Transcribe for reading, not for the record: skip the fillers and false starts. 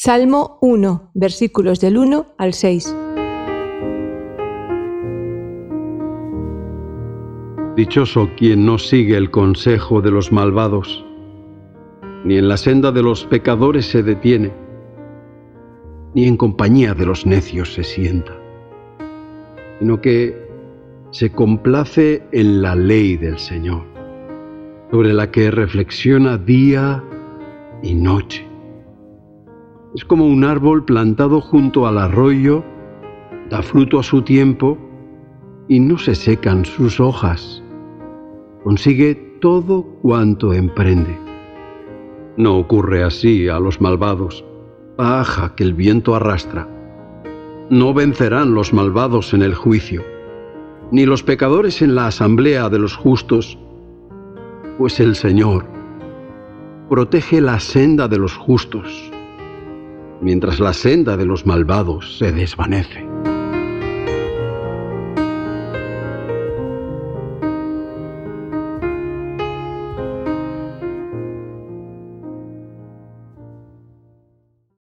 Salmo 1, versículos del 1 al 6. Dichoso quien no sigue el consejo de los malvados, ni en la senda de los pecadores se detiene, ni en compañía de los necios se sienta, sino que se complace en la ley del Señor, sobre la que reflexiona día y noche. Es como un árbol plantado junto al arroyo, da fruto a su tiempo y no se secan sus hojas. Consigue todo cuanto emprende. No ocurre así a los malvados, paja que el viento arrastra. No vencerán los malvados en el juicio, ni los pecadores en la asamblea de los justos, pues el Señor protege la senda de los justos, mientras la senda de los malvados se desvanece.